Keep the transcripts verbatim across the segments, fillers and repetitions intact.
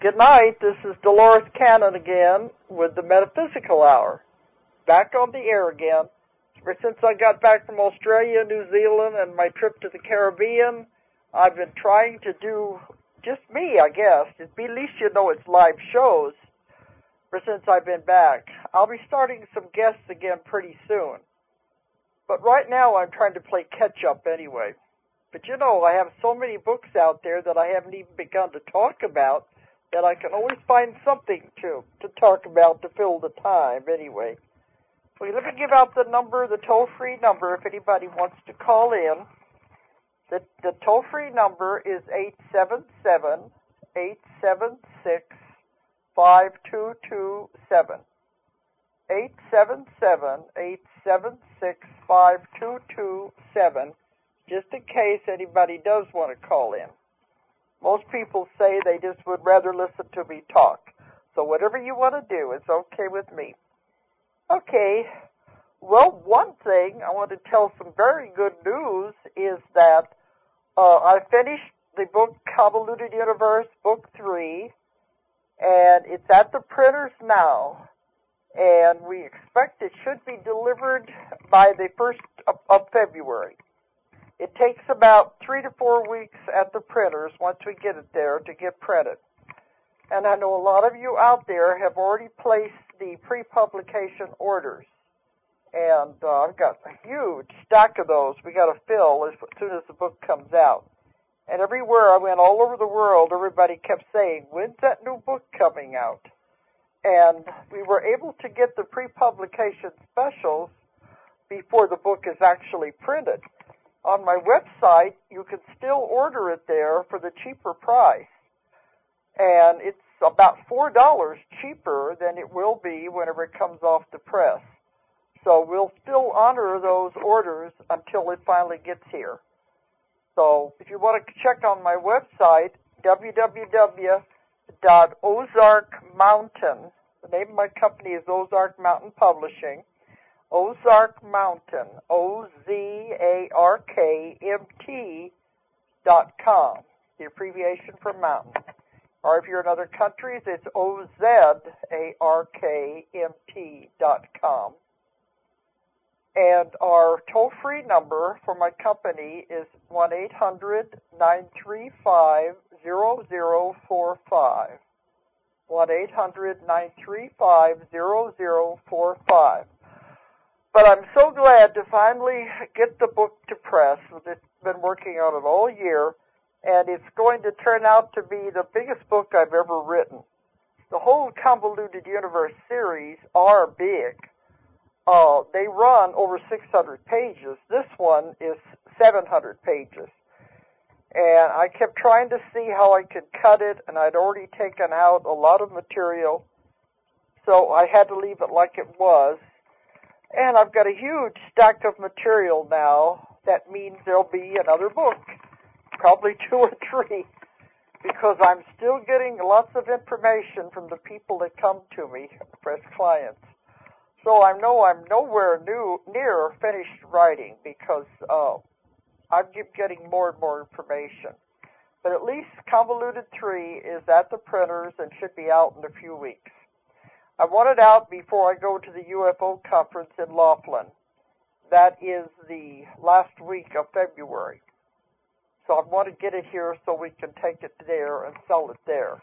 Good night. This is Dolores Cannon again with the Metaphysical Hour. Back on the air again. Ever since I got back from Australia, New Zealand, and my trip to the Caribbean, I've been trying to do just me, I guess. At least you know it's live shows ever since I've been back. I'll be starting some guests again pretty soon. But right now I'm trying to play catch-up anyway. But you know, I have so many books out there that I haven't even begun to talk about that I can always find something to, to talk about to fill the time anyway. So let me give out the number, the toll-free number, if anybody wants to call in. The, the toll-free number is eight seven seven, eight seven six, five two two seven. eight seven seven, eight seven six, five two two seven, just in case anybody does want to call in. Most people say they just would rather listen to me talk. So whatever you want to do, it's okay with me. Okay, well, one thing I want to tell some very good news is that uh, I finished the book Convoluted Universe, Book three, and it's at the printers now, and we expect it should be delivered by the first of, of February. It takes about three to four weeks at the printers once we get it there to get printed. And I know a lot of you out there have already placed the pre-publication orders. And uh, I've got a huge stack of those we got to fill as soon as the book comes out. And everywhere I went, all over the world, everybody kept saying, when's that new book coming out? And we were able to get the pre-publication specials before the book is actually printed. On my website, you can still order it there for the cheaper price. And it's about four dollars cheaper than it will be whenever it comes off the press. So we'll still honor those orders until it finally gets here. So if you want to check on my website, w w w dot ozark mountain, the name of my company is Ozark Mountain Publishing, Ozark Mountain, O Z A R K M T dot com, the abbreviation for mountain. Or if you're in other countries, it's O Z A R K M T dot com. And our toll-free number for my company is one eight hundred, nine three five, zero zero four five. one eight hundred, nine three five, zero zero four five. But I'm so glad to finally get the book to press. I've been working on it all year, and it's going to turn out to be the biggest book I've ever written. The whole Convoluted Universe series are big. Uh, they run over six hundred pages. This one is seven hundred pages. And I kept trying to see how I could cut it, and I'd already taken out a lot of material, so I had to leave it like it was. And I've got a huge stack of material now. That means there'll be another book, probably two or three, because I'm still getting lots of information from the people that come to me, press clients. So I know I'm nowhere new, near finished writing because uh, I keep getting more and more information. But at least Convoluted three is at the printers and should be out in a few weeks. I want it out before I go to the U F O conference in Laughlin. That is the last week of February. So I want to get it here so we can take it there and sell it there.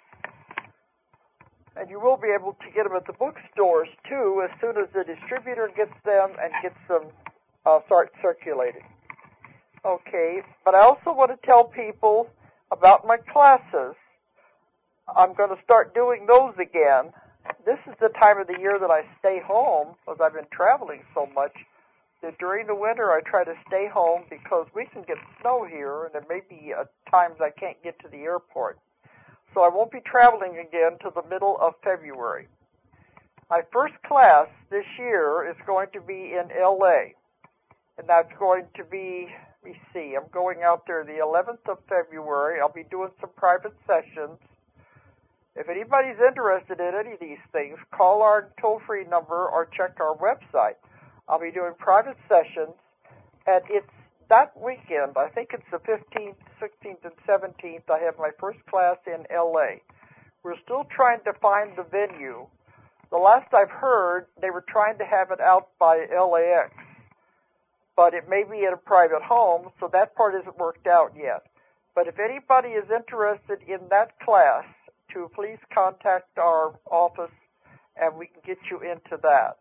And you will be able to get them at the bookstores, too, as soon as the distributor gets them and gets them uh, start circulating. Okay, but I also want to tell people about my classes. I'm going to start doing those again. This is the time of the year that I stay home, because I've been traveling so much, that during the winter I try to stay home because we can get snow here, and there may be uh, times I can't get to the airport. So I won't be traveling again till the middle of February. My first class this year is going to be in L A, and that's going to be, let me see, I'm going out there the eleventh of February. I'll be doing some private sessions. If anybody's interested in any of these things, call our toll-free number or check our website. I'll be doing private sessions, and it's that weekend. I think it's the fifteenth, sixteenth, and seventeenth. I have my first class in L A. We're still trying to find the venue. The last I've heard, they were trying to have it out by L A X, but it may be at a private home, so that part isn't worked out yet. But if anybody is interested in that class, to please contact our office and we can get you into that.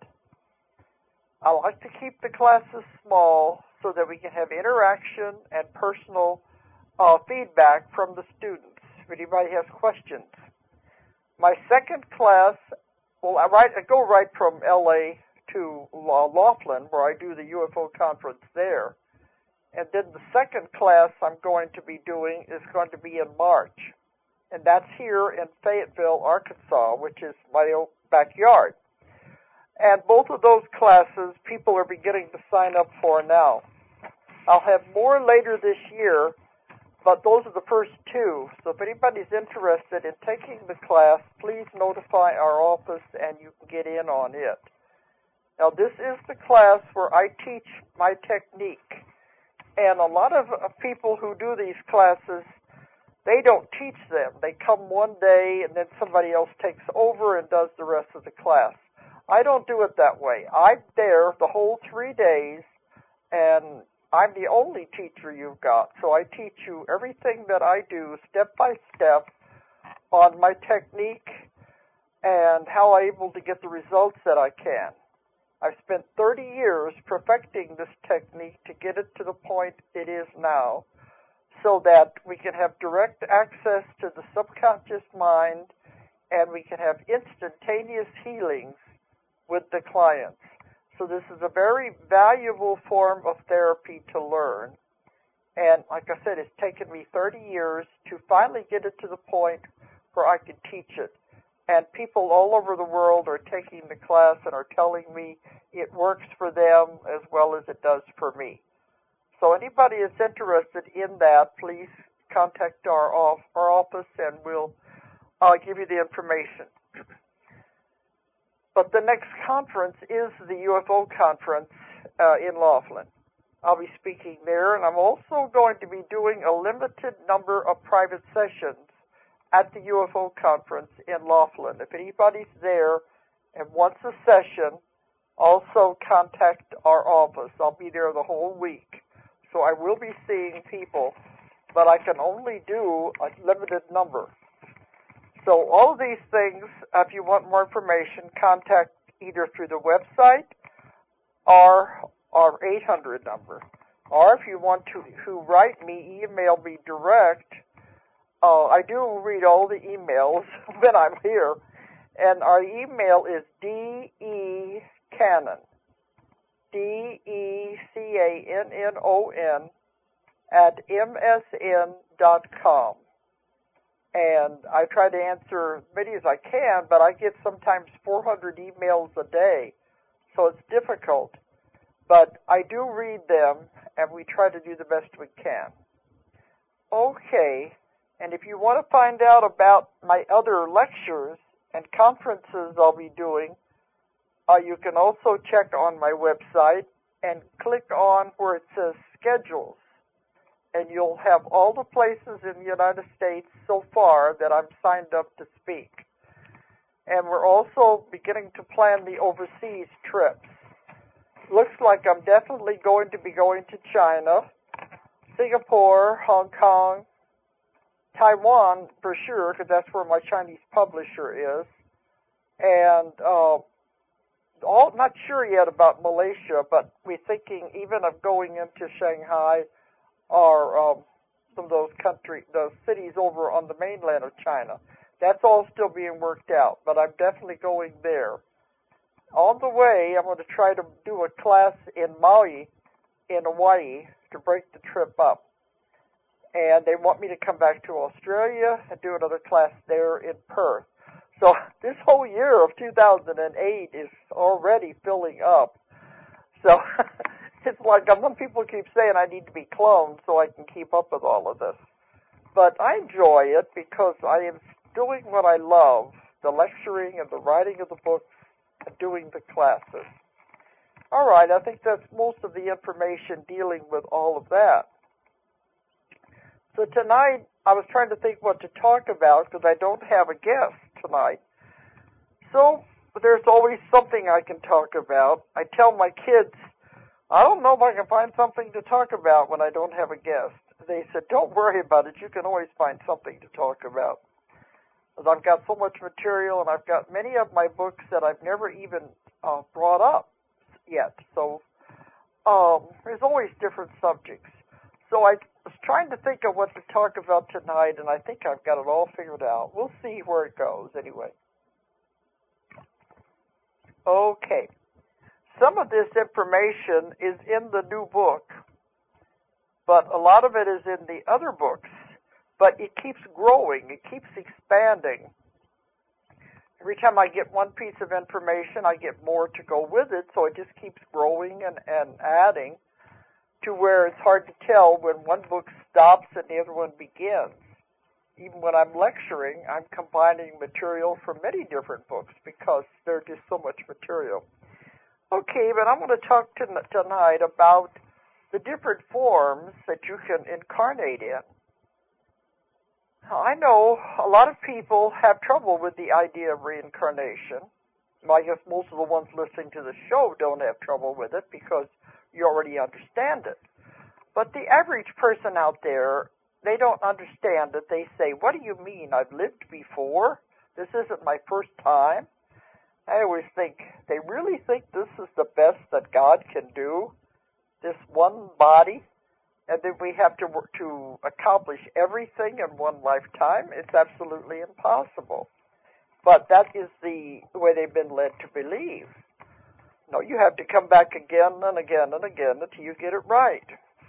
I like to keep the classes small so that we can have interaction and personal uh, feedback from the students if anybody has questions. My second class, well, I, write, I go right from L A to Laughlin, where I do the U F O conference there. And then the second class I'm going to be doing is going to be in March. And that's here in Fayetteville, Arkansas, which is my old backyard. And both of those classes, people are beginning to sign up for now. I'll have more later this year, but those are the first two. So if anybody's interested in taking the class, please notify our office and you can get in on it. Now, this is the class where I teach my technique. And a lot of people who do these classes, they don't teach them. They come one day and then somebody else takes over and does the rest of the class. I don't do it that way. I'm there the whole three days, and I'm the only teacher you've got. So I teach you everything that I do step by step on my technique and how I'm able to get the results that I can. I've spent thirty years perfecting this technique to get it to the point it is now, so that we can have direct access to the subconscious mind and we can have instantaneous healings with the clients. So this is a very valuable form of therapy to learn. And like I said, it's taken me thirty years to finally get it to the point where I can teach it. And people all over the world are taking the class and are telling me it works for them as well as it does for me. So anybody that's interested in that, please contact our, off, our office and we'll uh, give you the information. But the next conference is the U F O conference uh, in Laughlin. I'll be speaking there, and I'm also going to be doing a limited number of private sessions at the U F O conference in Laughlin. If anybody's there and wants a session, also contact our office. I'll be there the whole week. So I will be seeing people, but I can only do a limited number. So all of these things, if you want more information, contact either through the website or our eight hundred number. Or if you want to, to write me, email me direct. Uh, I do read all the emails when I'm here. And our email is D E Cannon, D E C A N N O N, at M S N dot com. And I try to answer as many as I can, but I get sometimes four hundred emails a day, so it's difficult. But I do read them, and we try to do the best we can. Okay, and if you want to find out about my other lectures and conferences I'll be doing, uh, you can also check on my website and click on where it says schedules. And you'll have all the places in the United States so far that I'm signed up to speak. And we're also beginning to plan the overseas trips. Looks like I'm definitely going to be going to China, Singapore, Hong Kong, Taiwan for sure, because that's where my Chinese publisher is. And uh, all, not sure yet about Malaysia, but we're thinking even of going into Shanghai or um, some of those country, those cities over on the mainland of China. That's all still being worked out, but I'm definitely going there. On the way, I'm going to try to do a class in Maui, in Hawaii, to break the trip up. And they want me to come back to Australia and do another class there in Perth. So this whole year of two thousand eight is already filling up. So it's like some people keep saying I need to be cloned so I can keep up with all of this. But I enjoy it because I am doing what I love, the lecturing and the writing of the books and doing the classes. All right, I think that's most of the information dealing with all of that. So tonight I was trying to think what to talk about because I don't have a guest tonight. So there's always something I can talk about. I tell my kids, I don't know if I can find something to talk about when I don't have a guest. They said, don't worry about it. You can always find something to talk about. Because I've got so much material, and I've got many of my books that I've never even uh, brought up yet. So um, there's always different subjects. So I was trying to think of what to talk about tonight, and I think I've got it all figured out. We'll see where it goes anyway. Okay. Some of this information is in the new book, but a lot of it is in the other books. But it keeps growing. It keeps expanding. Every time I get one piece of information, I get more to go with it, so it just keeps growing and, and adding to where it's hard to tell when one book stops and the other one begins. Even when I'm lecturing, I'm combining material from many different books because there's just so much material. Okay, but I'm going to talk to, tonight about the different forms that you can incarnate in. Now, I know a lot of people have trouble with the idea of reincarnation. Well, I guess most of the ones listening to the show don't have trouble with it because you already understand it. But the average person out there, they don't understand it. They say, what do you mean? I've lived before? This isn't my first time? I always think, they really think this is the best that God can do? This one body? And then we have to work to accomplish everything in one lifetime? It's absolutely impossible. But that is the way they've been led to believe. No, you have to come back again and again and again until you get it right.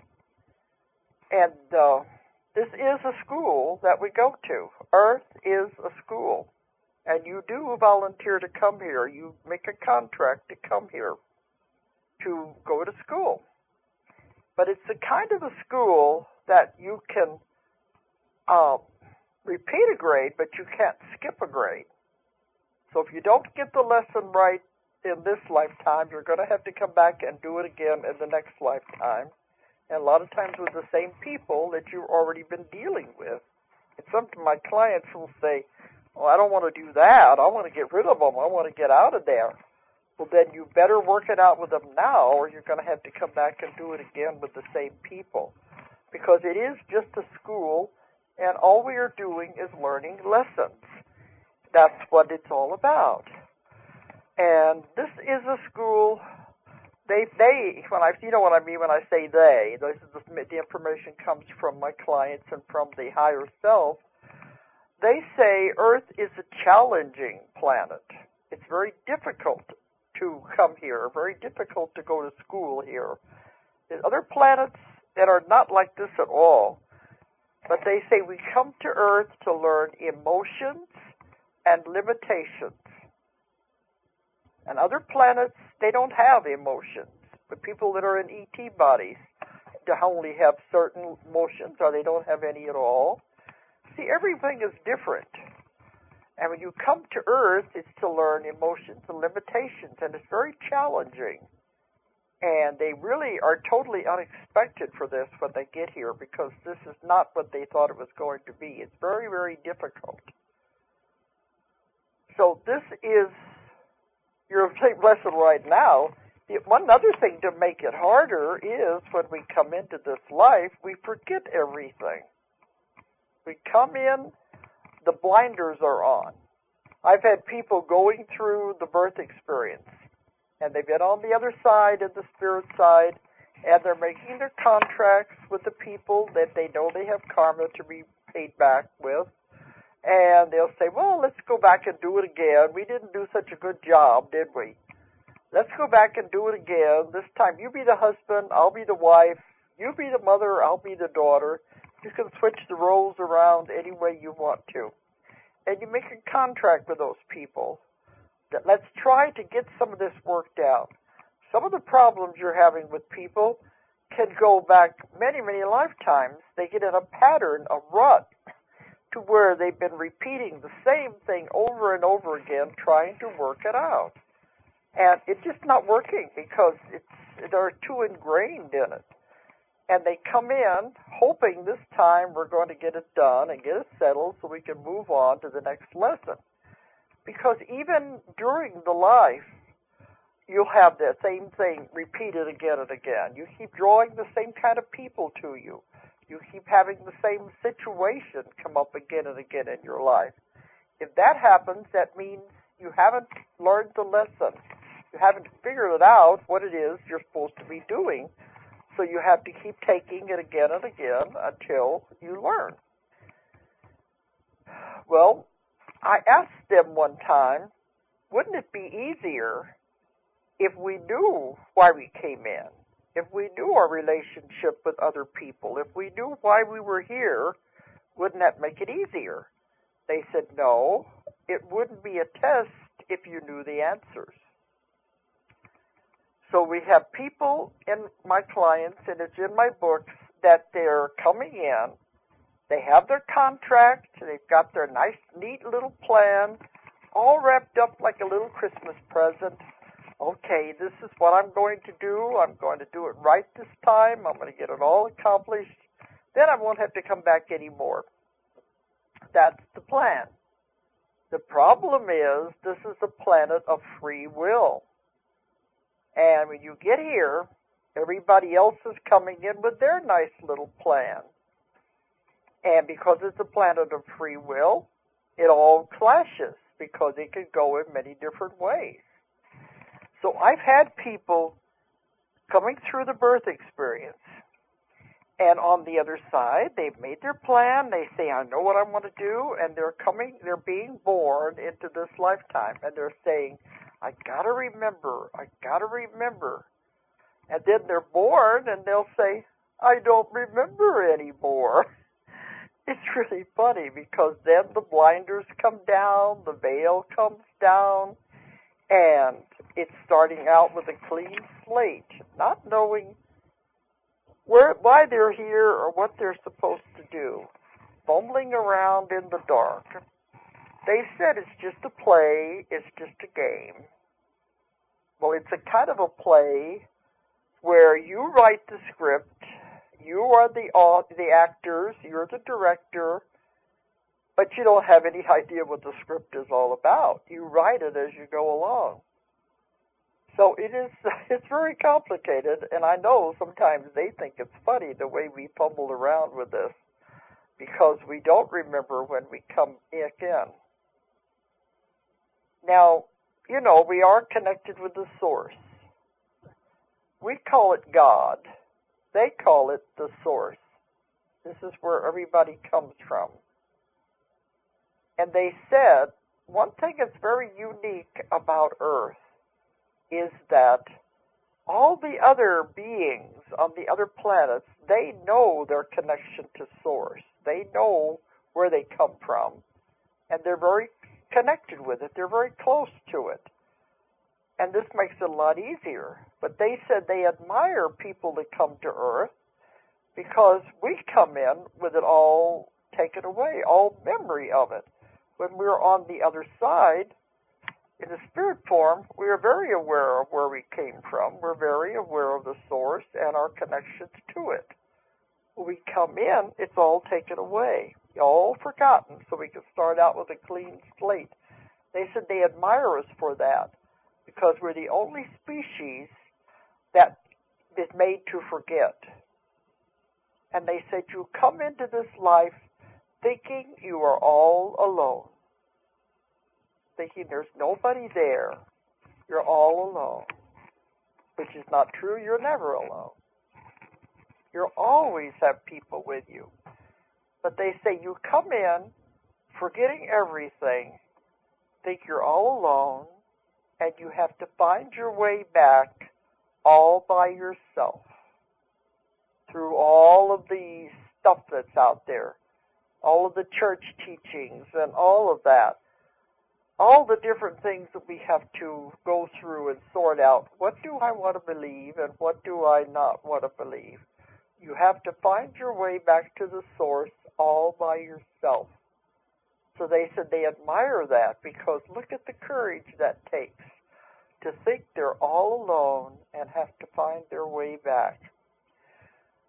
And uh, this is a school that we go to. Earth is a school. And you do volunteer to come here. You make a contract to come here to go to school. But it's the kind of a school that you can uh, repeat a grade, but you can't skip a grade. So if you don't get the lesson right in this lifetime, you're going to have to come back and do it again in the next lifetime. And a lot of times with the same people that you've already been dealing with. And some of my clients will say, well, I don't want to do that. I want to get rid of them. I want to get out of there. Well, then you better work it out with them now, or you're going to have to come back and do it again with the same people. Because it is just a school, and all we are doing is learning lessons. That's what it's all about. And this is a school, they, they, when I, you know what I mean when I say they, this is the, the information comes from my clients and from the higher self. They say Earth is a challenging planet. It's very difficult to come here, very difficult to go to school here. There's other planets that are not like this at all, but they say we come to Earth to learn emotions and limitations. And other planets, they don't have emotions. But people that are in E T bodies, they only have certain emotions, or they don't have any at all. See, everything is different. And when you come to Earth, it's to learn emotions and limitations, and it's very challenging. And they really are totally unexpected for this when they get here, because this is not what they thought it was going to be. It's very, very difficult. So this is your lesson right now. One other thing to make it harder is when we come into this life, we forget everything. We come in, the blinders are on. I've had people going through the birth experience, and they've been on the other side of the spirit side, and they're making their contracts with the people that they know they have karma to be paid back with, and they'll say, well, let's go back and do it again. We didn't do such a good job, did we? Let's go back and do it again. This time you be the husband, I'll be the wife, you be the mother, I'll be the daughter. You can switch the roles around any way you want to. And you make a contract with those people that let's try to get some of this worked out. Some of the problems you're having with people can go back many, many lifetimes. They get in a pattern, a rut, to where they've been repeating the same thing over and over again, trying to work it out. And it's just not working because it's they're too ingrained in it. And they come in hoping this time we're going to get it done and get it settled so we can move on to the next lesson. Because even during the life, you'll have the same thing repeated again and again. You keep drawing the same kind of people to you. You keep having the same situation come up again and again in your life. If that happens, that means you haven't learned the lesson. You haven't figured it out what it is you're supposed to be doing. So you have to keep taking it again and again until you learn. Well, I asked them one time, wouldn't it be easier if we knew why we came in, if we knew our relationship with other people, if we knew why we were here, wouldn't that make it easier? They said, no, it wouldn't be a test if you knew the answers. So we have people in my clients, and it's in my books, that they're coming in, they have their contract, they've got their nice, neat little plan, all wrapped up like a little Christmas present. Okay, this is what I'm going to do. I'm going to do it right this time. I'm going to get it all accomplished. Then I won't have to come back anymore. That's the plan. The problem is this is a planet of free will. And when you get here, everybody else is coming in with their nice little plan. And because it's a planet of free will, it all clashes because it could go in many different ways. So I've had people coming through the birth experience, and on the other side, they've made their plan. They say, I know what I want to do, and they're coming, they're being born into this lifetime, and they're saying, I gotta remember, I gotta remember. And then they're born, and they'll say, I don't remember anymore. It's really funny, because then the blinders come down, the veil comes down, and it's starting out with a clean slate, not knowing where, why they're here or what they're supposed to do, fumbling around in the dark. They said it's just a play, it's just a game. Well, it's a kind of a play where you write the script, you are the the actors, you're the director, but you don't have any idea what the script is all about. You write it as you go along. So it is, it's very complicated, and I know sometimes they think it's funny the way we fumble around with this, because we don't remember when we come back in. Now, you know, we are connected with the source. We call it God. They call it the source. This is where everybody comes from. And they said, one thing that's very unique about Earth is that all the other beings on the other planets, they know their connection to source. They know where they come from, and they're very connected with it. They're very close to it. And this makes it a lot easier. But they said they admire people that come to Earth because we come in with it all taken away, all memory of it. When we're on the other side, in the spirit form, we are very aware of where we came from. We're very aware of the source and our connections to it. When we come in, it's all taken away, all forgotten, so we can start out with a clean slate. They said they admire us for that because we're the only species that is made to forget. And they said you come into this life thinking you are all alone, thinking there's nobody there. You're all alone, which is not true. You're never alone. You'll always have people with you. But they say you come in forgetting everything, think you're all alone, and you have to find your way back all by yourself through all of the stuff that's out there, all of the church teachings and all of that, all the different things that we have to go through and sort out. What do I want to believe and what do I not want to believe? You have to find your way back to the source all by yourself. So they said they admire that because look at the courage that takes to think they're all alone and have to find their way back.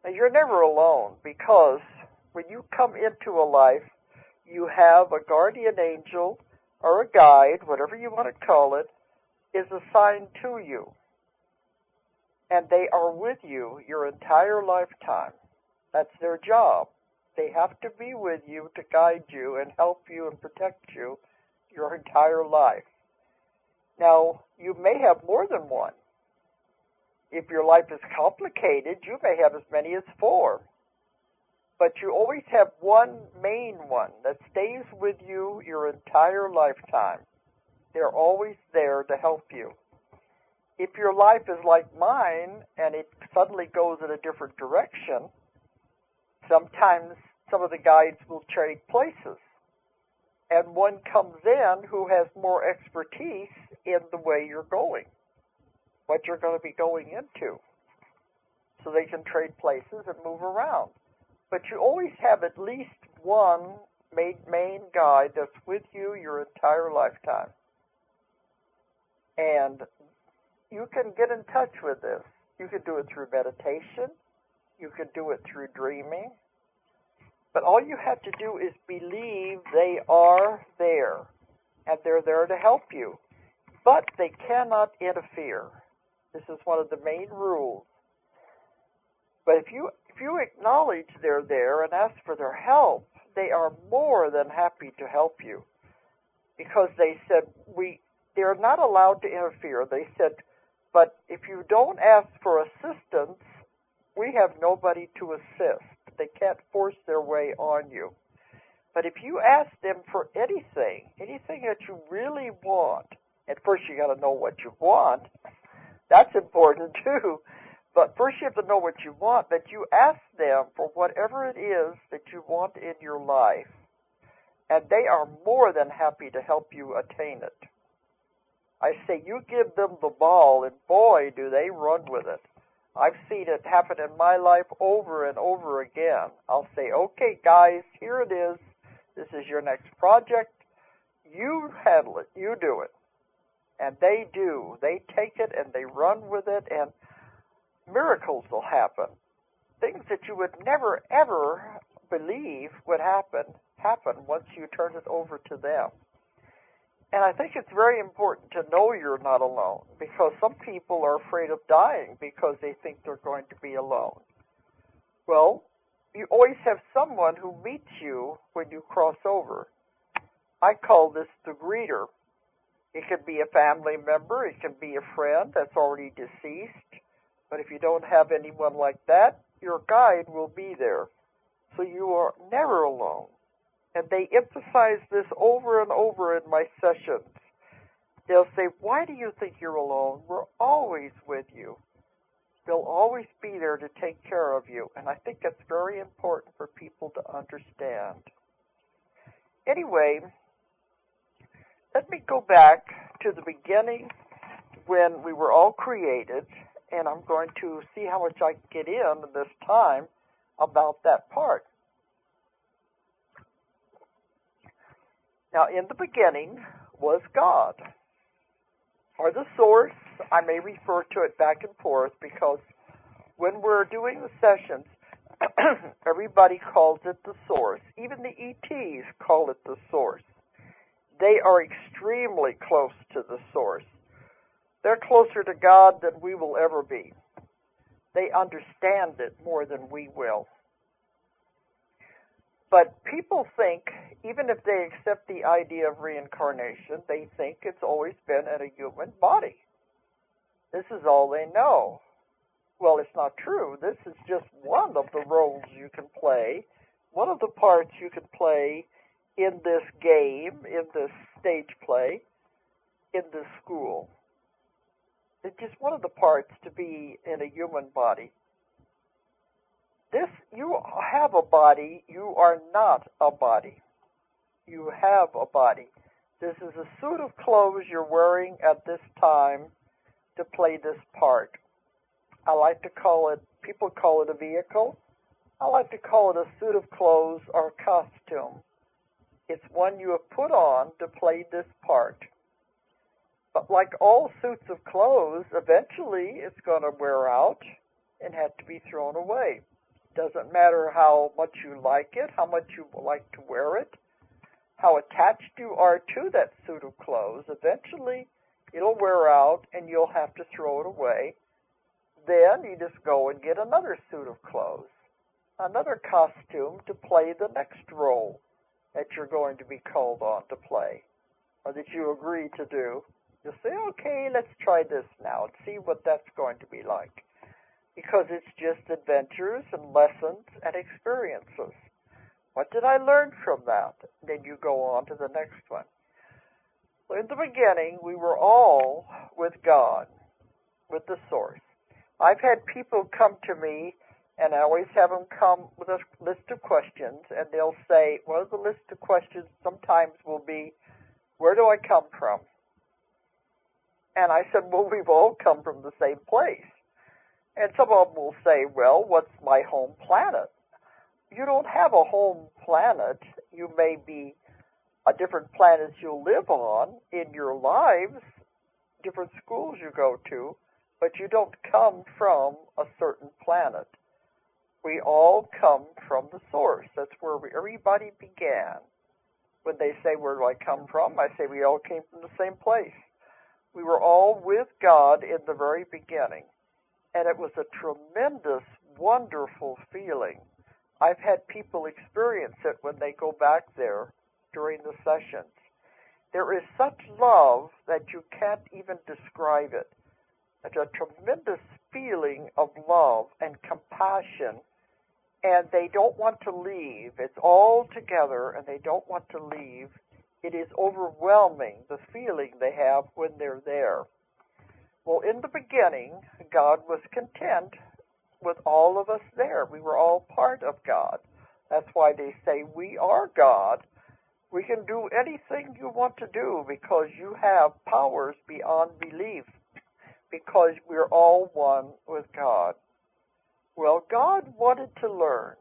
Now, you're never alone, because when you come into a life, you have a guardian angel or a guide, whatever you want to call it, is assigned to you. And they are with you your entire lifetime. That's their job. They have to be with you to guide you and help you and protect you your entire life. Now, you may have more than one. If your life is complicated, you may have as many as four. But you always have one main one that stays with you your entire lifetime. They're always there to help you. If your life is like mine and it suddenly goes in a different direction, sometimes some of the guides will trade places. And one comes in who has more expertise in the way you're going, what you're going to be going into. So they can trade places and move around. But you always have at least one main, main guide that's with you your entire lifetime. And you can get in touch with this. You can do it through meditation. You can do it through dreaming. But all you have to do is believe they are there, and they're there to help you. But they cannot interfere. This is one of the main rules. But if you if you acknowledge they're there and ask for their help, they are more than happy to help you. Because they said, we they're not allowed to interfere. They said, but if you don't ask for assistance, we have nobody to assist. They can't force their way on you. But if you ask them for anything, anything that you really want, at first you got to know what you want. That's important too. But first you have to know what you want, that you ask them for whatever it is that you want in your life. And they are more than happy to help you attain it. I say you give them the ball, and boy, do they run with it. I've seen it happen in my life over and over again. I'll say, okay, guys, here it is. This is your next project. You handle it. You do it. And they do. They take it and they run with it, and miracles will happen. Things that you would never, ever believe would happen, happen once you turn it over to them. And I think it's very important to know you're not alone, because some people are afraid of dying because they think they're going to be alone. Well, you always have someone who meets you when you cross over. I call this the greeter. It can be a family member, it can be a friend that's already deceased, but if you don't have anyone like that, your guide will be there. So you are never alone. And they emphasize this over and over in my sessions. They'll say, why do you think you're alone? We're always with you. They'll always be there to take care of you. And I think that's very important for people to understand. Anyway, let me go back to the beginning when we were all created. And I'm going to see how much I can get in in this time about that part. Now, in the beginning was God, or the source. I may refer to it back and forth because when we're doing the sessions, everybody calls it the source. Even the E Ts call it the source. They are extremely close to the source. They're closer to God than we will ever be. They understand it more than we will. But people think, even if they accept the idea of reincarnation, they think it's always been in a human body. This is all they know. Well, it's not true. This is just one of the roles you can play, one of the parts you can play in this game, in this stage play, in this school. It's just one of the parts to be in a human body. This, you have a body, you are not a body. You have a body. This is a suit of clothes you're wearing at this time to play this part. I like to call it, people call it a vehicle. I like to call it a suit of clothes or a costume. It's one you have put on to play this part. But like all suits of clothes, eventually it's going to wear out and have to be thrown away. Doesn't matter how much you like it, how much you like to wear it, how attached you are to that suit of clothes. Eventually, it'll wear out and you'll have to throw it away. Then you just go and get another suit of clothes, another costume to play the next role that you're going to be called on to play, or that you agree to do. You'll say, okay, let's try this now and see what that's going to be like. Because it's just adventures and lessons and experiences. What did I learn from that? Then you go on to the next one. So in the beginning, we were all with God, with the Source. I've had people come to me, and I always have them come with a list of questions, and they'll say, one of the list of questions sometimes will be, where do I come from? And I said, well, we've all come from the same place. And some of them will say, well, what's my home planet? You don't have a home planet. You may be a different planets you'll live on in your lives, different schools you go to, but you don't come from a certain planet. We all come from the Source. That's where we, everybody began. When they say, where do I come from? I say, we all came from the same place. We were all with God in the very beginning. And it was a tremendous, wonderful feeling. I've had people experience it when they go back there during the sessions. There is such love that you can't even describe it. It's a tremendous feeling of love and compassion, and they don't want to leave. It's all together, and they don't want to leave. It is overwhelming, the feeling they have when they're there. Well, in the beginning, God was content with all of us there. We were all part of God. That's why they say we are God. We can do anything you want to do because you have powers beyond belief, because we're all one with God. Well, God wanted to learn,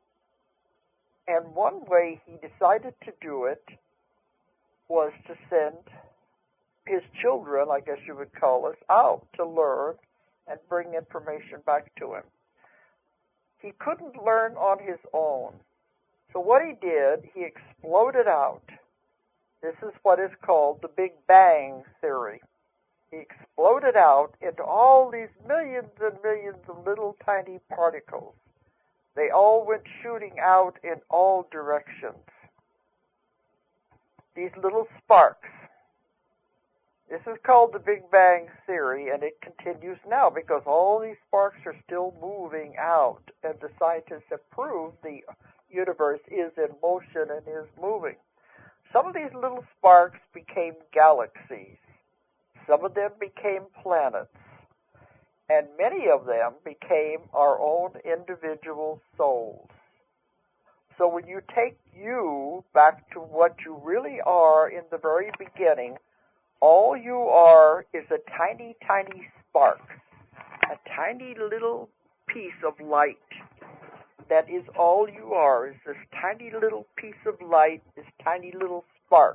and one way he decided to do it was to send his children, I guess you would call us, out to learn and bring information back to him. He couldn't learn on his own. So what he did, he exploded out. This is what is called the Big Bang Theory. He exploded out into all these millions and millions of little tiny particles. They all went shooting out in all directions. These little sparks. This is called the Big Bang Theory, and it continues now because all these sparks are still moving out, and the scientists have proved the universe is in motion and is moving. Some of these little sparks became galaxies. Some of them became planets. And many of them became our own individual souls. So when you take you back to what you really are in the very beginning, all you are is a tiny, tiny spark, a tiny little piece of light. That is all you are, is this tiny little piece of light, this tiny little spark.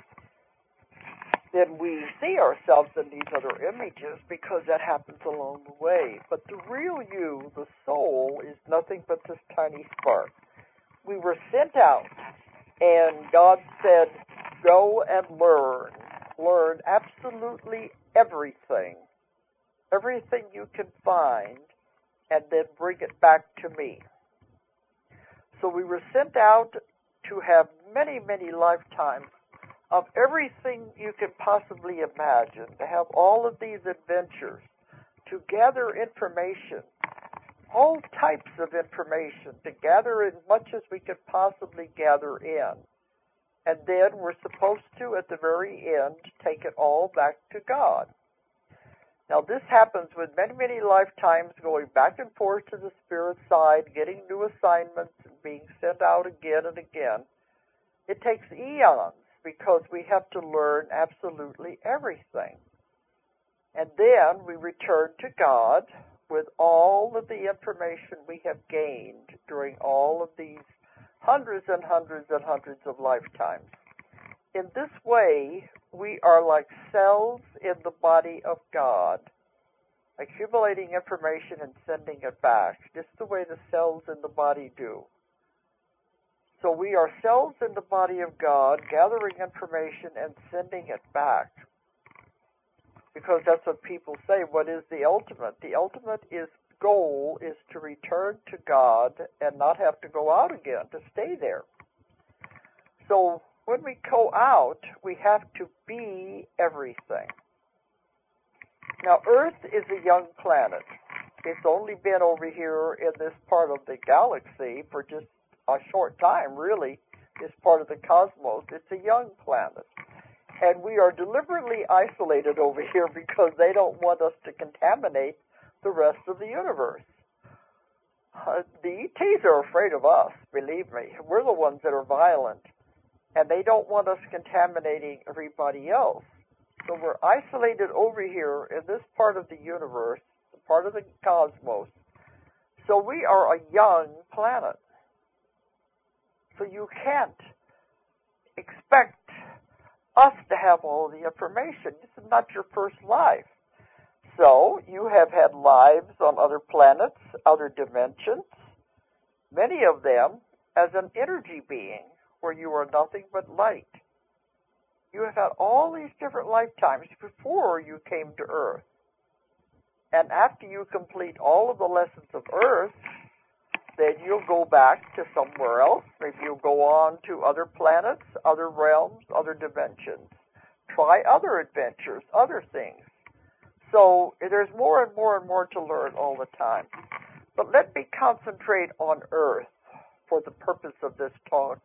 Then we see ourselves in these other images because that happens along the way. But the real you, the soul, is nothing but this tiny spark. We were sent out, and God said, go and learn. Learn absolutely everything, everything you can find, and then bring it back to me. So we were sent out to have many, many lifetimes of everything you can possibly imagine, to have all of these adventures, to gather information, all types of information, to gather as much as we could possibly gather in. And then we're supposed to, at the very end, take it all back to God. Now, this happens with many, many lifetimes going back and forth to the spirit side, getting new assignments, and being sent out again and again. It takes eons because we have to learn absolutely everything. And then we return to God with all of the information we have gained during all of these hundreds and hundreds and hundreds of lifetimes. In this way, we are like cells in the body of God. accumulating information and sending it back, just the way the cells in the body do. So we are cells in the body of God, gathering information and sending it back. Because that's what people say, what is the ultimate? The ultimate is goal is to return to God and not have to go out again, to stay there. So when we go out, we have to be everything. Now, Earth is a young planet. It's only been over here in this part of the galaxy for just a short time, really, this part of the cosmos. It's a young planet. And we are deliberately isolated over here because they don't want us to contaminate the rest of the universe. Uh, the E Ts are afraid of us, believe me. We're the ones that are violent. And they don't want us contaminating everybody else. So we're isolated over here in this part of the universe, the part of the cosmos. So we are a young planet. So you can't expect us to have all the information. This is not your first life. So you have had lives on other planets, other dimensions, many of them as an energy being where you are nothing but light. You have had all these different lifetimes before you came to Earth. And after you complete all of the lessons of Earth, then you'll go back to somewhere else. Maybe you'll go on to other planets, other realms, other dimensions. Try other adventures, other things. So there's more and more and more to learn all the time. But let me concentrate on Earth for the purpose of this talk,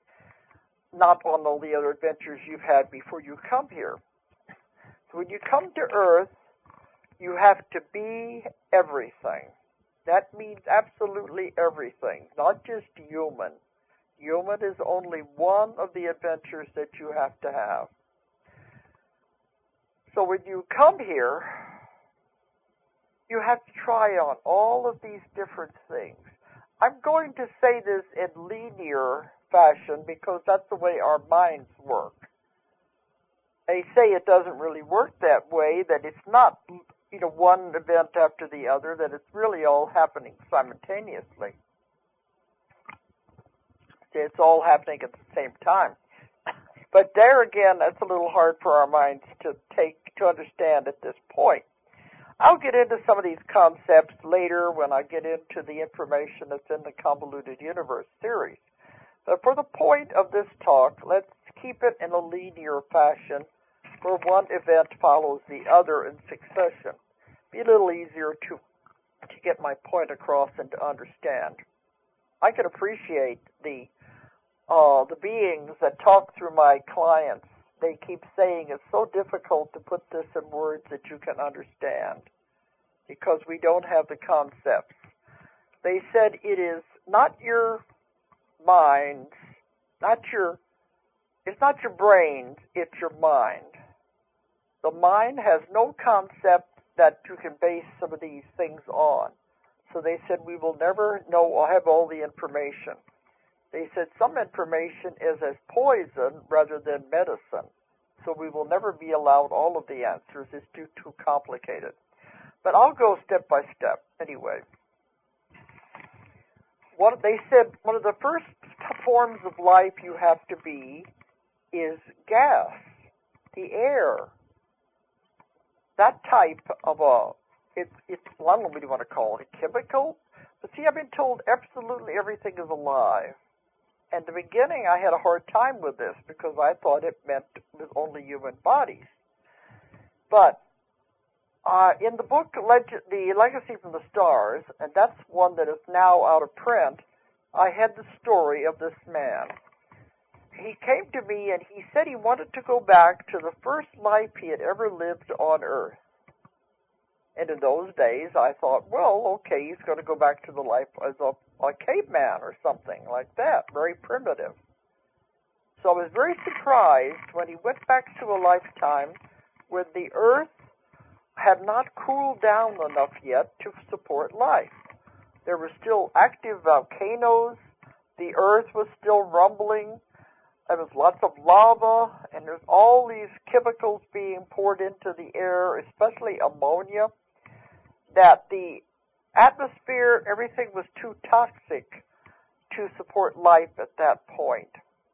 not on all the other adventures you've had before you come here. So when you come to Earth, you have to be everything. That means absolutely everything, not just human. Human is only one of the adventures that you have to have. So when you come here, you have to try on all of these different things. I'm going to say this in linear fashion because that's the way our minds work. They say it doesn't really work that way, that it's not, you know, one event after the other, that it's really all happening simultaneously. It's all happening at the same time. But there again, that's a little hard for our minds to take, to understand at this point. I'll get into some of these concepts later when I get into the information that's in the Convoluted Universe series. But for the point of this talk, let's keep it in a linear fashion where one event follows the other in succession. Be a little easier to, to get my point across and to understand. I can appreciate the uh, the beings that talk through my clients. They keep saying it's so difficult to put this in words that you can understand because we don't have the concepts. They said it is not your mind, not your, it's not your brain, it's your mind. The mind has no concept that you can base some of these things on. So they said we will never know or have all the information. They said some information is as poison rather than medicine. So we will never be allowed all of the answers. It's too, too complicated. But I'll go step by step anyway. What they said, one of the first forms of life you have to be is gas, the air. That type of a, it's, it's, well, I don't know what you want to call it, a chemical. But see, I've been told absolutely everything is alive. And in the beginning, I had a hard time with this because I thought it meant it was only human bodies. But uh, in the book, Leg- The Legacy from the Stars, and that's one that is now out of print, I had the story of this man. He came to me and he said he wanted to go back to the first life he had ever lived on Earth. And in those days, I thought, well, okay, he's going to go back to the life as a, a caveman or something like that, very primitive. So I was very surprised when he went back to a lifetime when the Earth had not cooled down enough yet to support life. There were still active volcanoes. The Earth was still rumbling. There was lots of lava, and there's all these chemicals being poured into the air, especially ammonia. that the atmosphere, everything was too toxic to support life at that point.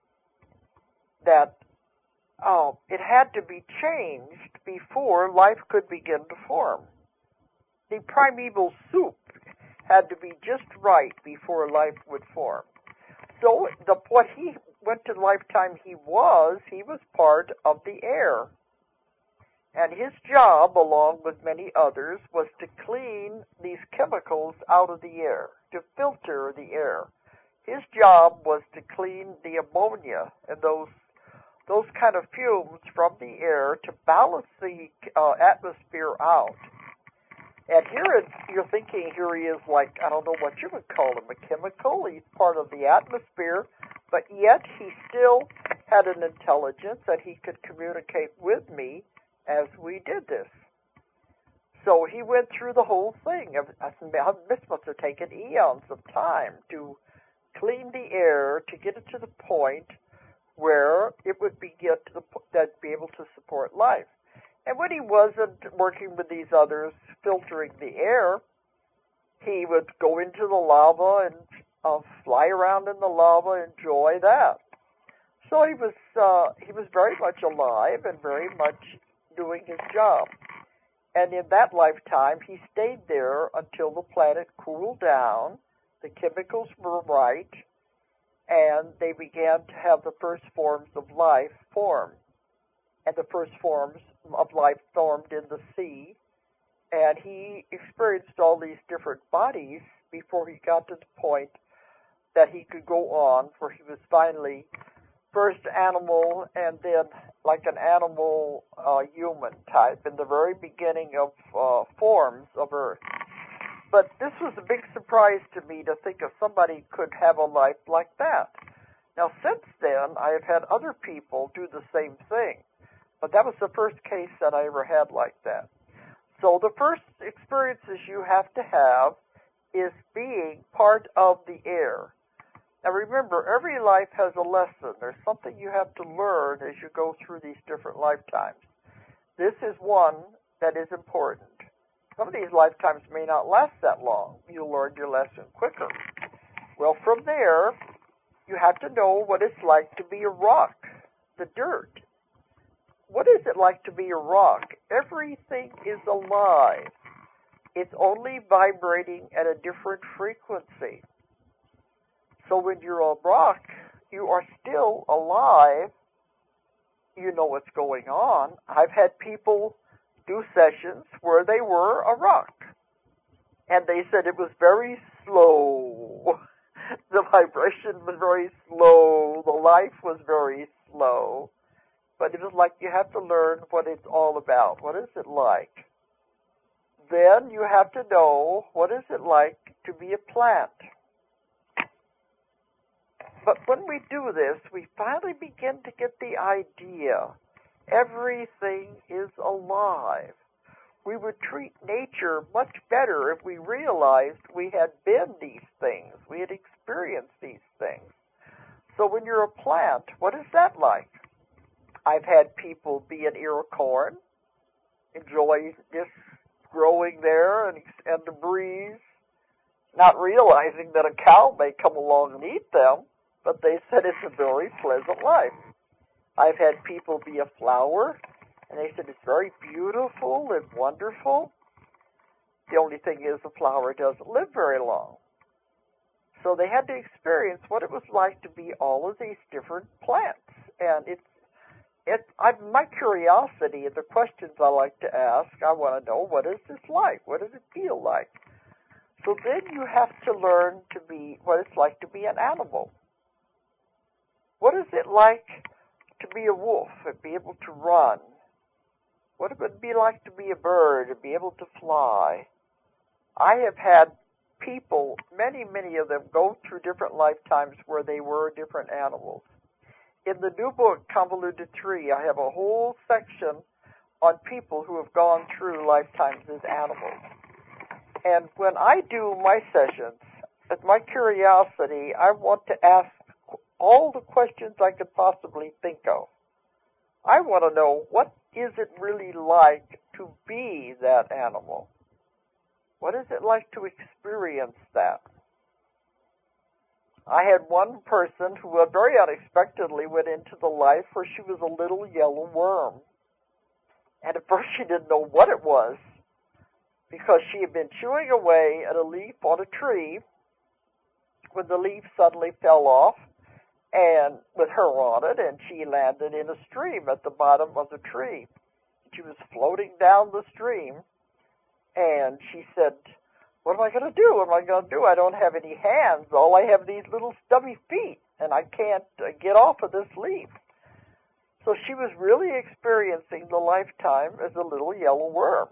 That oh, it had to be changed before life could begin to form. The primeval soup had to be just right before life would form. So the what he went to the lifetime he was, he was part of the air. And his job, along with many others, was to clean these chemicals out of the air, to filter the air. His job was to clean the ammonia and those those kind of fumes from the air to balance the uh, atmosphere out. And here it's, you're thinking here he is like, I don't know what you would call him, a chemical. He's part of the atmosphere, but yet he still had an intelligence that he could communicate with me as we did this. So he went through the whole thing. This must have taken eons of time to clean the air, to get it to the point where it would be get to the that be able to support life. And when he wasn't working with these others, filtering the air, he would go into the lava and uh, fly around in the lava, enjoy that. So he was uh, he was very much alive and very much doing his job. And in that lifetime, he stayed there until the planet cooled down, the chemicals were right, and they began to have the first forms of life form. And the first forms of life formed in the sea. And he experienced all these different bodies before he got to the point that he could go on, where he was finally first animal and then like an animal uh, human type in the very beginning of uh, forms of Earth. But this was a big surprise to me to think of somebody could have a life like that. Now, since then, I have had other people do the same thing. But that was the first case that I ever had like that. So the first experiences you have to have is being part of the air. Now remember, every life has a lesson. There's something you have to learn as you go through these different lifetimes. This is one that is important. Some of these lifetimes may not last that long. You'll learn your lesson quicker. Well, from there, you have to know what it's like to be a rock, the dirt. What is it like to be a rock? Everything is alive. It's only vibrating at a different frequency. So when you're a rock, you are still alive. You know what's going on. I've had people do sessions where they were a rock. And they said it was very slow. The vibration was very slow. The life was very slow. But it was like you have to learn what it's all about. What is it like? Then you have to know what is it like to be a plant. But when we do this, we finally begin to get the idea. Everything is alive. We would treat nature much better if we realized we had been these things. We had experienced these things. So when you're a plant, what is that like? I've had people be an ear of corn, enjoy just growing there and, and the breeze, not realizing that a cow may come along and eat them, but they said it's a very pleasant life. I've had people be a flower, and they said it's very beautiful and wonderful. The only thing is the flower doesn't live very long. So they had to experience what it was like to be all of these different plants. And it's, it's I, my curiosity and the questions I like to ask, I want to know, what is this like? What does it feel like? So then you have to learn to be what it's like to be an animal. What is it like to be a wolf and be able to run? What would it be like to be a bird and be able to fly? I have had people, many, many of them, go through different lifetimes where they were different animals. In the new book, Convoluted Tree, I have a whole section on people who have gone through lifetimes as animals. And when I do my sessions, as my curiosity, I want to ask all the questions I could possibly think of. I want to know, what is it really like to be that animal? What is it like to experience that? I had one person who uh, very unexpectedly went into the life where she was a little yellow worm. And at first she didn't know what it was, because she had been chewing away at a leaf on a tree when the leaf suddenly fell off, and with her on it, and she landed in a stream at the bottom of the tree. She was floating down the stream, and she said, what am I going to do? What am I going to do? I don't have any hands. All I have are these little stubby feet, and I can't uh, get off of this leaf. So she was really experiencing the lifetime as a little yellow worm.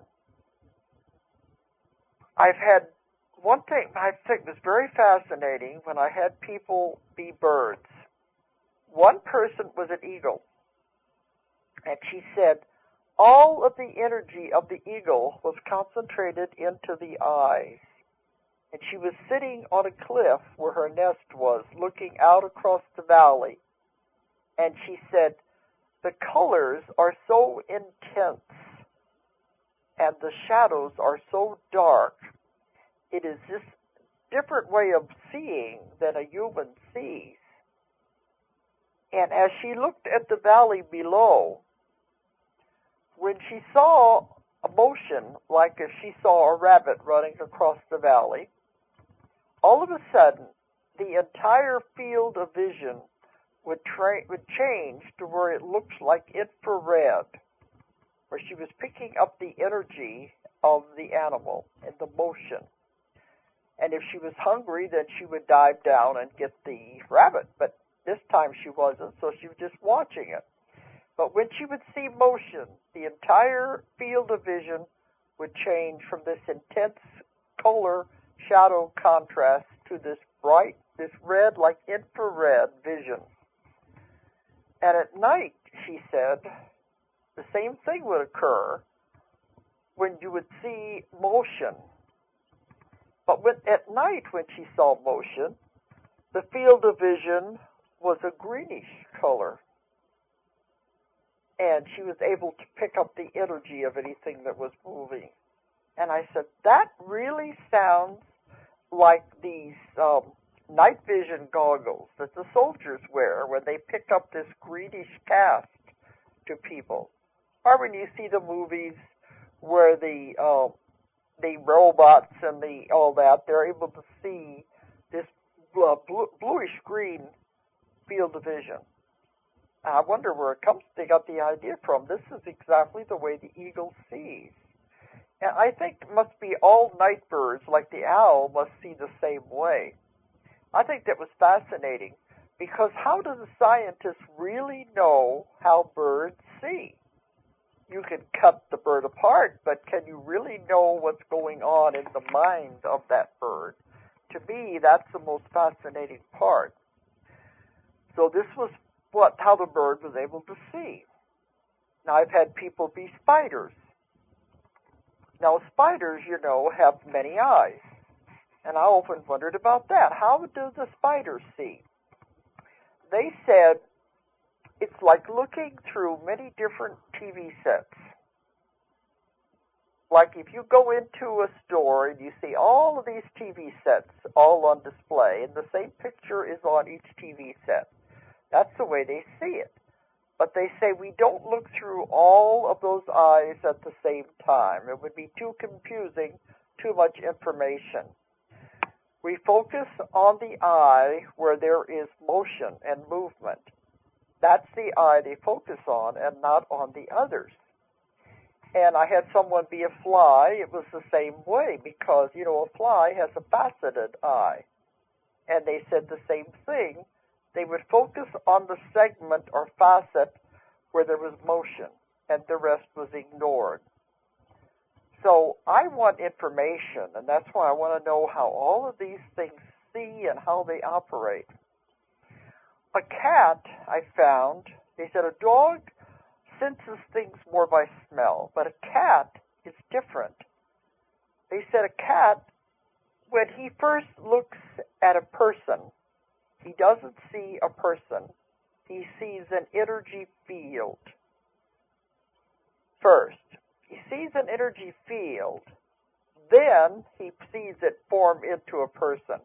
I've had one thing I think was very fascinating when I had people be birds. One person was an eagle, and she said all of the energy of the eagle was concentrated into the eyes. And she was sitting on a cliff where her nest was, looking out across the valley. And she said, the colors are so intense, and the shadows are so dark. It is this different way of seeing than a human sees. And as she looked at the valley below, when she saw a motion, like if she saw a rabbit running across the valley, all of a sudden, the entire field of vision would, tra- would change to where it looked like infrared, where she was picking up the energy of the animal and the motion. And if she was hungry, then she would dive down and get the rabbit. But this time she wasn't, so she was just watching it. But when she would see motion, the entire field of vision would change from this intense color shadow contrast to this bright, this red, like infrared vision. And at night, she said, the same thing would occur when you would see motion. But when, at night, when she saw motion, the field of vision was a greenish color. And she was able to pick up the energy of anything that was moving. And I said, that really sounds like these um, night vision goggles that the soldiers wear when they pick up this greenish cast to people. Or when you see the movies where the uh, the robots and the all that, they're able to see this uh, blue, bluish green field of vision. I wonder where it comes. They got the idea from. This is exactly the way the eagle sees. And I think it must be all night birds, like the owl, must see the same way. I think that was fascinating, because how do the scientists really know how birds see? You can cut the bird apart, but can you really know what's going on in the mind of that bird? To me, that's the most fascinating part. So this was what how the bird was able to see. Now, I've had people be spiders. Now, spiders, you know, have many eyes. And I often wondered about that. How do the spiders see? They said it's like looking through many different T V sets. Like if you go into a store and you see all of these T V sets all on display, and the same picture is on each T V set. That's the way they see it. But they say we don't look through all of those eyes at the same time. It would be too confusing, too much information. We focus on the eye where there is motion and movement. That's the eye they focus on, and not on the others. And I had someone be a fly. It was the same way, because, you know, a fly has a faceted eye. And they said the same thing. They would focus on the segment or facet where there was motion, and the rest was ignored. So I want information, and that's why I want to know how all of these things see and how they operate. A cat, I found, they said a dog senses things more by smell, but a cat is different. They said a cat, when he first looks at a person, he doesn't see a person. He sees an energy field. First, he sees an energy field. then he sees it form into a person.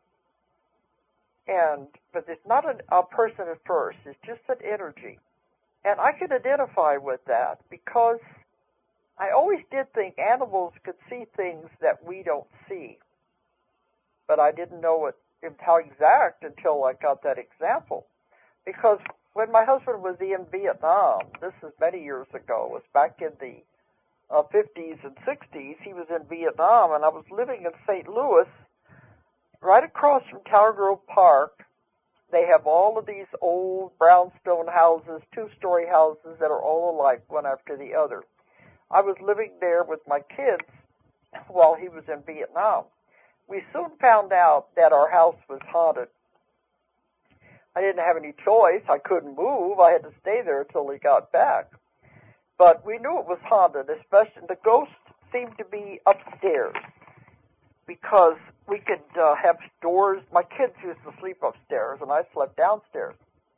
And, but it's not an, a person at first, it's just an energy. And I could identify with that because I always did think animals could see things that we don't see. But I didn't know it, how exact until I got that example. Because when my husband was in Vietnam, this is many years ago, it was back in the uh, fifties and sixties, he was in Vietnam, and I was living in Saint Louis, right across from Tower Grove Park. They have all of these old brownstone houses, two-story houses that are all alike, one after the other. I was living there with my kids while he was in Vietnam. We soon found out that our house was haunted. I didn't have any choice. I couldn't move. I had to stay there until he got back. But we knew it was haunted, especially the ghosts seemed to be upstairs because we could uh, have doors. My kids used to sleep upstairs, and I slept downstairs.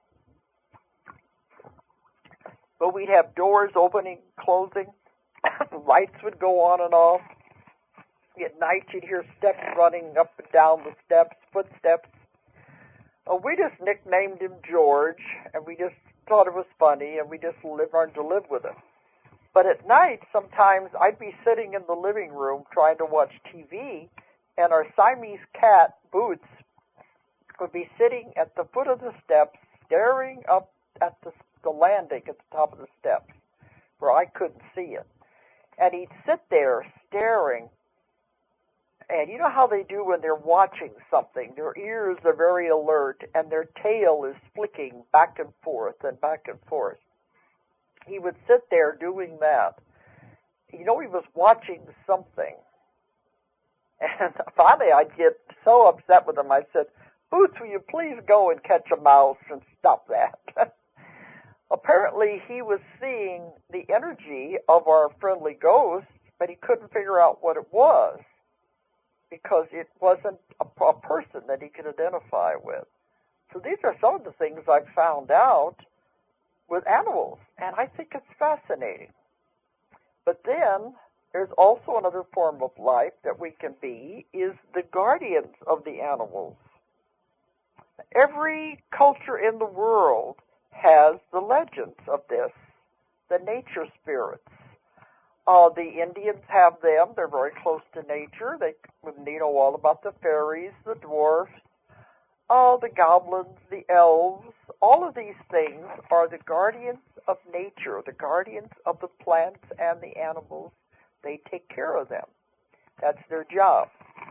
But we'd have doors opening, closing. Lights would go on and off. At night, you'd hear steps running up and down the steps, footsteps. Uh, we just nicknamed him George, and we just thought it was funny, and we just lived, learned to live with it. But at night, sometimes I'd be sitting in the living room trying to watch T V, and our Siamese cat, Boots, would be sitting at the foot of the steps, staring up at the, the landing at the top of the steps, where I couldn't see it. And he'd sit there staring. And you know how they do when they're watching something? Their ears are very alert, and their tail is flicking back and forth and back and forth. He would sit there doing that. You know, he was watching something. And finally, I'd get so upset with him, I said, Boots, will you please go and catch a mouse and stop that? Apparently, he was seeing the energy of our friendly ghost, but he couldn't figure out what it was, because it wasn't a, a person that he could identify with. So these are some of the things I've found out with animals, and I think it's fascinating. But then there's also another form of life that we can be, is the guardians of the animals. Every culture in the world has the legends of this, the nature spirits. Uh, the Indians have them. They're very close to nature. They you know all about the fairies, the dwarfs, uh, the goblins, the elves. All of these things are the guardians of nature, the guardians of the plants and the animals. They take care of them. That's their job.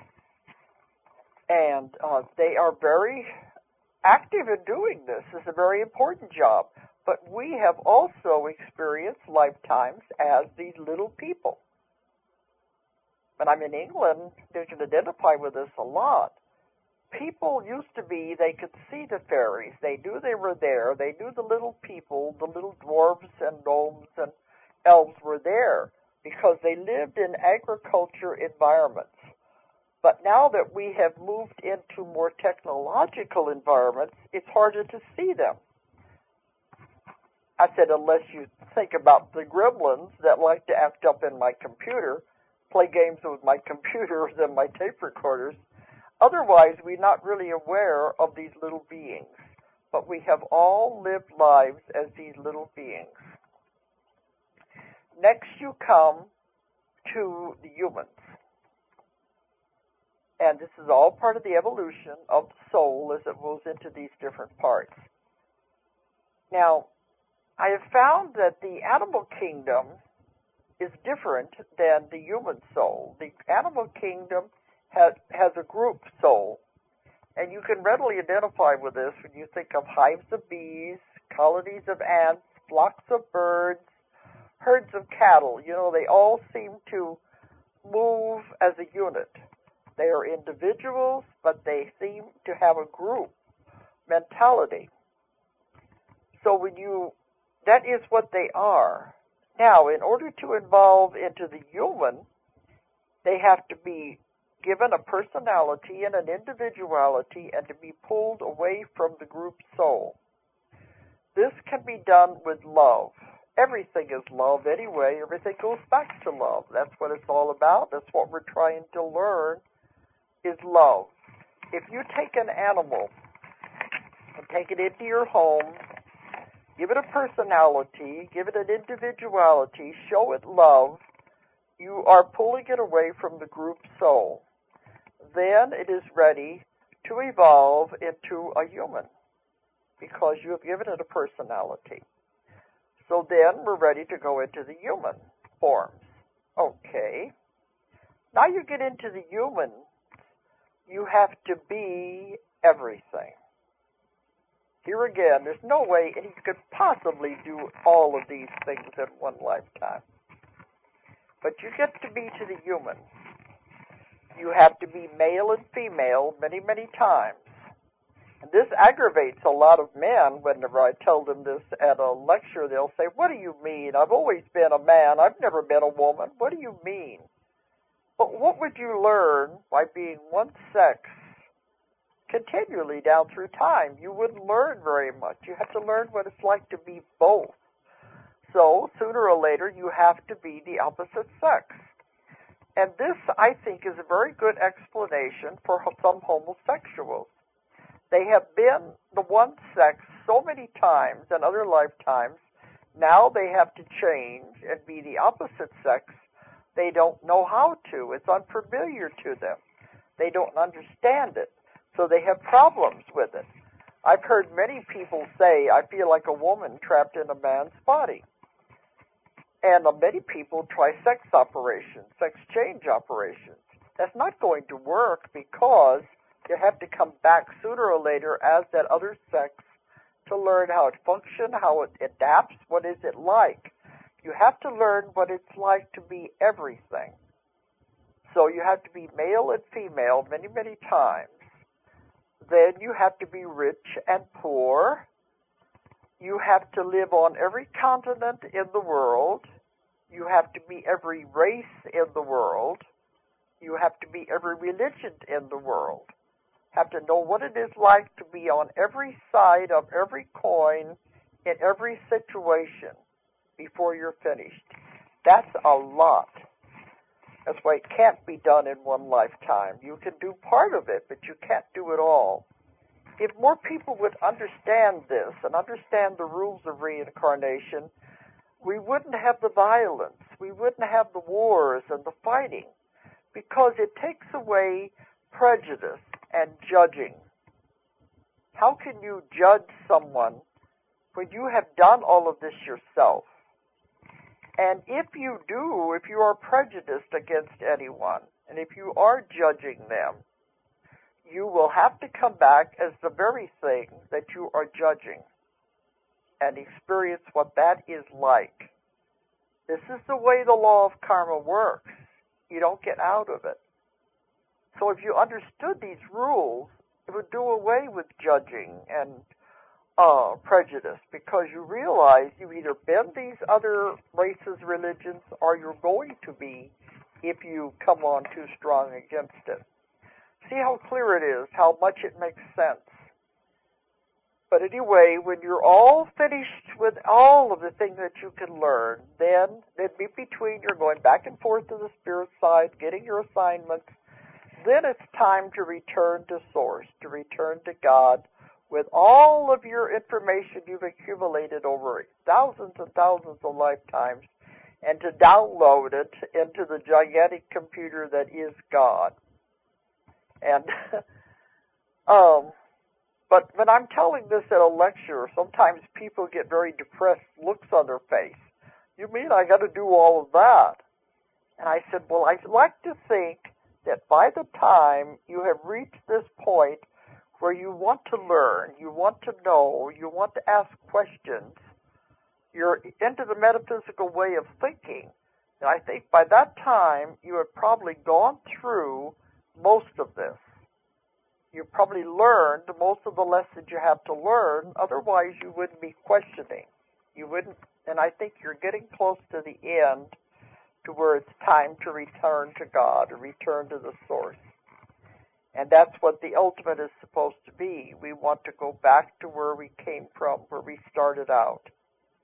And uh, they are very active in doing this. It's a very important job. But we have also experienced lifetimes as these little people. When I'm in England, they can identify with this a lot. People used to be, they could see the fairies. They knew they were there. They knew the little people, the little dwarves and gnomes and elves were there because they lived in agriculture environments. But now that we have moved into more technological environments, it's harder to see them. I said, unless you think about the gremlins that like to act up in my computer, play games with my computers and my tape recorders. Otherwise, we're not really aware of these little beings. But we have all lived lives as these little beings. Next, you come to the humans. And this is all part of the evolution of the soul as it moves into these different parts. Now, I have found that the animal kingdom is different than the human soul. The animal kingdom has, has a group soul, and you can readily identify with this when you think of hives of bees, colonies of ants, flocks of birds, herds of cattle. You know, they all seem to move as a unit. They are individuals, but they seem to have a group mentality. So when you That is what they are. Now, in order to evolve into the human, they have to be given a personality and an individuality and to be pulled away from the group soul. This can be done with love, everything is love anyway. Everything goes back to love. That's what it's all about. That's what we're trying to learn is love. If you take an animal and take it into your home, give it a personality, give it an individuality, show it love, you are pulling it away from the group soul. Then it is ready to evolve into a human because you have given it a personality. So then we're ready to go into the human forms. Okay. Now you get into the human, you have to be everything. Here again, there's no way he could possibly do all of these things in one lifetime. But you get to be to the human. You have to be male and female many, many times. And this aggravates a lot of men whenever I tell them this at a lecture. They'll say, what do you mean? I've always been a man. I've never been a woman. What do you mean? But what would you learn by being one sex continually down through time? You wouldn't learn very much. You have to learn what it's like to be both. So, sooner or later, you have to be the opposite sex. And this, I think, is a very good explanation for some homosexuals. They have been the one sex so many times in other lifetimes, now they have to change and be the opposite sex. They don't know how to. It's unfamiliar to them. They don't understand it. So they have problems with it. I've heard many people say, I feel like a woman trapped in a man's body. And uh, many people try sex operations, sex change operations. That's not going to work because you have to come back sooner or later as that other sex to learn how it functions, how it adapts, what is it like. You have to learn what it's like to be everything. So you have to be male and female many, many times. Then you have to be rich and poor. You have to live on every continent in the world. You have to be every race in the world. You have to be every religion in the world. Have to know what it is like to be on every side of every coin in every situation before you're finished. That's a lot. That's why it can't be done in one lifetime. You can do part of it, but you can't do it all. If more people would understand this and understand the rules of reincarnation, we wouldn't have the violence. We wouldn't have the wars and the fighting because it takes away prejudice and judging. How can you judge someone when you have done all of this yourself? And if you do, if you are prejudiced against anyone, and if you are judging them, you will have to come back as the very thing that you are judging and experience what that is like. This is the way the law of karma works. You don't get out of it. So if you understood these rules, it would do away with judging and uh, prejudice because you realize you've either been these other races, religions, or you're going to be if you come on too strong against it. See how clear it is, how much it makes sense. But anyway, when you're all finished with all of the things that you can learn, then, then in between you're going back and forth to the spirit side, getting your assignments. Then it's time to return to Source, to return to God with all of your information you've accumulated over thousands and thousands of lifetimes and to download it into the gigantic computer that is God. And, um, but when I'm telling this at a lecture, sometimes people get very depressed looks on their face. You mean I got to do all of that? And I said, well, I'd like to think that by the time you have reached this point where you want to learn, you want to know, you want to ask questions, you're into the metaphysical way of thinking. And I think by that time you have probably gone through most of this. You've probably learned most of the lessons you have to learn, otherwise you wouldn't be questioning. You wouldn't, and I think you're getting close to the end to where it's time to return to God, or return to the Source. And that's what the ultimate is supposed to be. We want to go back to where we came from, where we started out.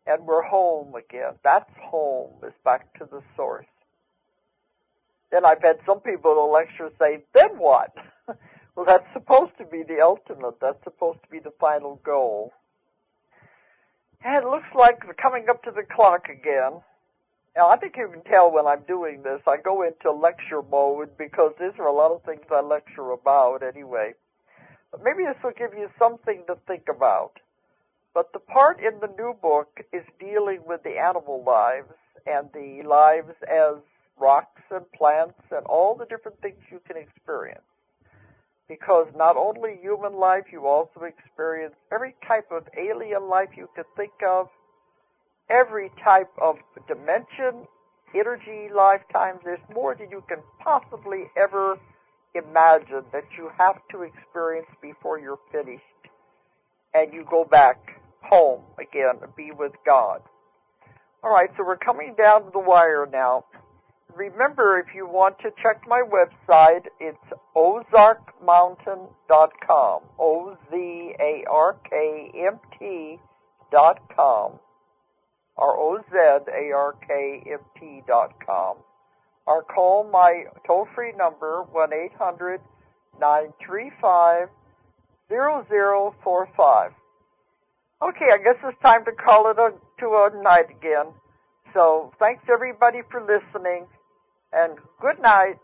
and we're home again. That's home, is back to the source. Then I've had some people in the lecture say, then what? Well, that's supposed to be the ultimate. That's supposed to be the final goal. And it looks like we're coming up to the clock again. Now, I think you can tell when I'm doing this, I go into lecture mode because these are a lot of things I lecture about anyway. But maybe this will give you something to think about. But the part in the new book is dealing with the animal lives and the lives as rocks and plants and all the different things you can experience. Because not only human life, you also experience every type of alien life you could think of, every type of dimension, energy, lifetimes. There's more than you can possibly ever imagine that you have to experience before you're finished. And you go back home again and be with God. All right, so we're coming down to the wire now. Remember, if you want to check my website, it's ozark mountain dot com, O Z A R K M T dot com, or O Z A R K M T dot com, or call my toll-free number, one eight hundred nine three five zero zero four five. Okay, I guess it's time to call it a, to a night again. So thanks everybody for listening, and good night.